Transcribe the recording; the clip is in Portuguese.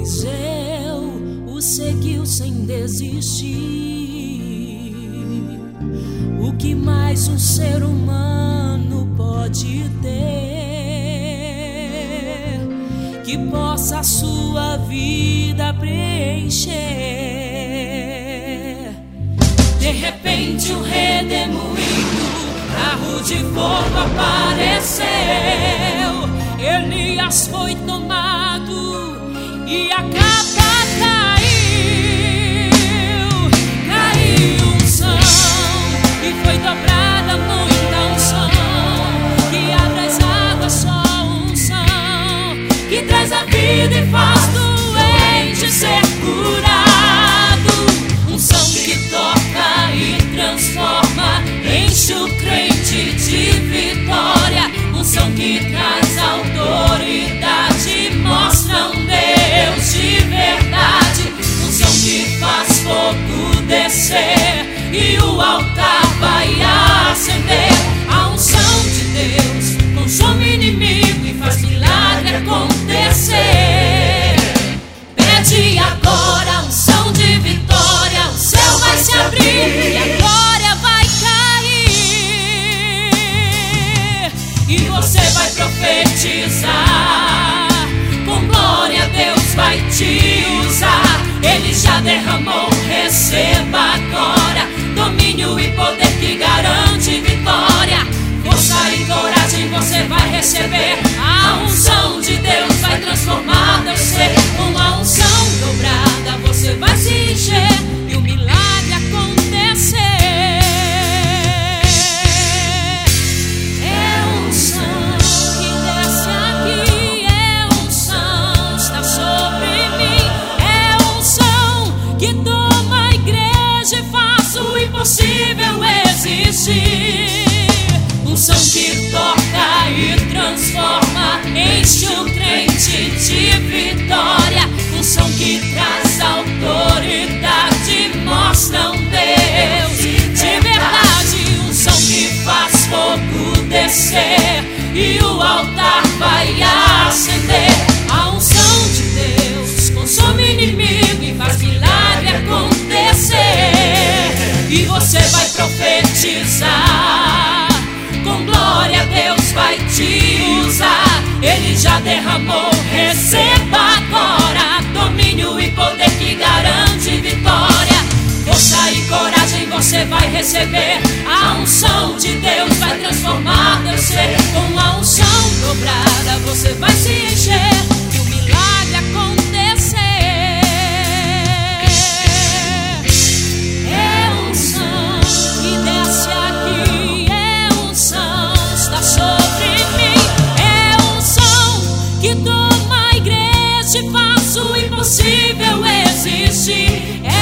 Eliseu o seguiu sem desistir. O que mais um ser humano pode ter que possa a sua vida preencher? De repente um redemoinho, carro de fogo apareceu. Elias foi tomado e a capa caiu unção, e foi dobrada muita unção, que abre as águas, só unção, que traz a vida e faz doente ser curado, unção que toca e transforma, enche o crente de vitória, unção que traz autoridade, mostra um Deus de verdade, unção que faz fogo descer e o altar vai acender. A unção de Deus consome inimigo e faz milagre acontecer. Pede agora a unção de vitória, o céu vai se abrir e a glória vai cair, e você vai profetizar. Com glória Deus vai te usar. Ele já derramou, receba agora domínio e poder que garante vitória. Força e coragem você vai receber. A unção de Deus vai transformar teu ser. Com a unção dobrada você vai se encher e o milagre acontecer. É unção que desce aqui, é unção está sobre mim, é unção que toma a igreja e faz o impossível existir. Unção que toca e transforma, enche o crente de vitória. Unção que traz autoridade, mostra um Deus de verdade. Unção que faz fogo descer e o altar vai acender. A unção de Deus consome inimigo e faz milagre acontecer. E você vai profetizar. Com glória Deus vai te usar. Ele já derramou, receba agora domínio e poder que garante vitória. Força e coragem você vai receber. A unção de Deus vai transformar teu ser. Com a unção dobrada você vai se encher e o milagre acontecer. É unção que desce aqui, é unção está sobre mim, é unção que toma a igreja e faz o impossível existir. É